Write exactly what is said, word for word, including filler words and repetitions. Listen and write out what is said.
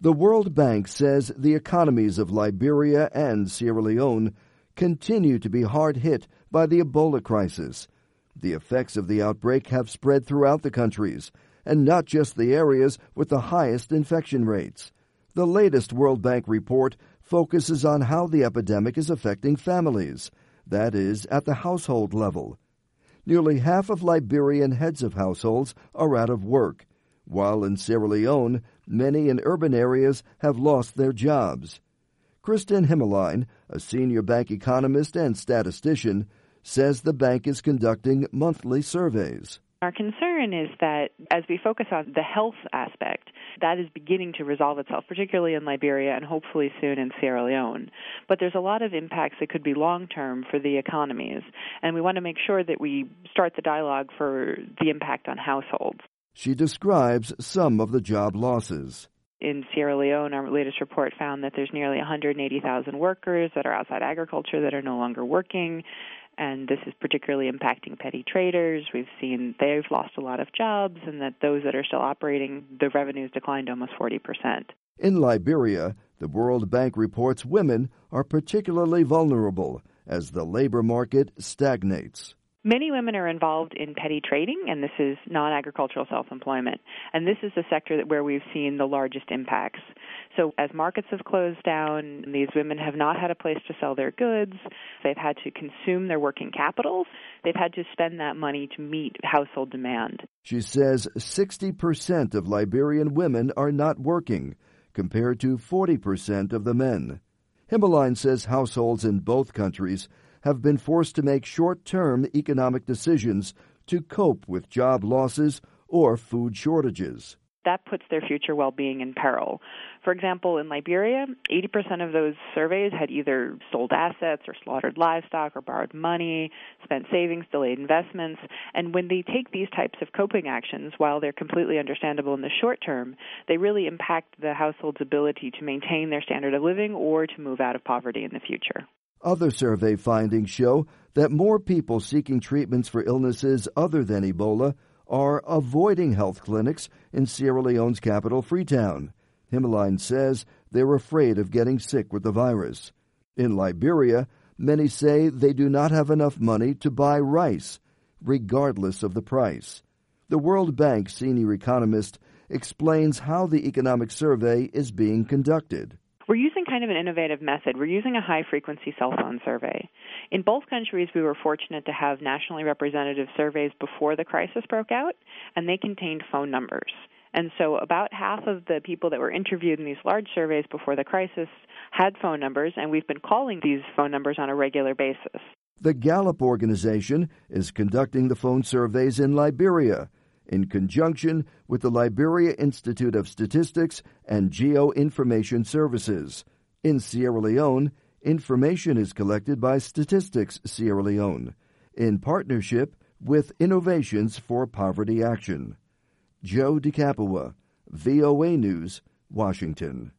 The World Bank says the economies of Liberia and Sierra Leone continue to be hard hit by the Ebola crisis. The effects of the outbreak have spread throughout the countries, and not just the areas with the highest infection rates. The latest World Bank report focuses on how the epidemic is affecting families, that is, at the household level. Nearly half of Liberian heads of households are out of work, while in Sierra Leone, many in urban areas have lost their jobs. Kristen Himmeline, a senior bank economist and statistician, says the bank is conducting monthly surveys. Our concern is that as we focus on the health aspect, that is beginning to resolve itself, particularly in Liberia and hopefully soon in Sierra Leone. But there's a lot of impacts that could be long-term for the economies, and we want to make sure that we start the dialogue for the impact on households. She describes some of the job losses. In Sierra Leone, our latest report found that there's nearly one hundred eighty thousand workers that are outside agriculture that are no longer working, and this is particularly impacting petty traders. We've seen they've lost a lot of jobs, and that those that are still operating, the revenues declined almost forty percent. In Liberia, the World Bank reports women are particularly vulnerable as the labor market stagnates. Many women are involved in petty trading, and this is non-agricultural self-employment. And this is the sector that where we've seen the largest impacts. So as markets have closed down, these women have not had a place to sell their goods. They've had to consume their working capital. They've had to spend that money to meet household demand. She says sixty percent of Liberian women are not working, compared to forty percent of the men. Himmeline says households in both countries have been forced to make short-term economic decisions to cope with job losses or food shortages. That puts their future well-being in peril. For example, in Liberia, eighty percent of those surveys had either sold assets or slaughtered livestock or borrowed money, spent savings, delayed investments. And when they take these types of coping actions, while they're completely understandable in the short term, they really impact the household's ability to maintain their standard of living or to move out of poverty in the future. Other survey findings show that more people seeking treatments for illnesses other than Ebola are avoiding health clinics in Sierra Leone's capital, Freetown. Himmeline says they're afraid of getting sick with the virus. In Liberia, many say they do not have enough money to buy rice, regardless of the price. The World Bank senior economist explains how the economic survey is being conducted. We're using kind of an innovative method. We're using a high-frequency cell phone survey. In both countries, we were fortunate to have nationally representative surveys before the crisis broke out, and they contained phone numbers. And so about half of the people that were interviewed in these large surveys before the crisis had phone numbers, and we've been calling these phone numbers on a regular basis. The Gallup organization is conducting the phone surveys in Liberia, in conjunction with the Liberia Institute of Statistics and Geoinformation Services. In Sierra Leone, information is collected by Statistics Sierra Leone, in partnership with Innovations for Poverty Action. Joe DeCapua, V O A News, Washington.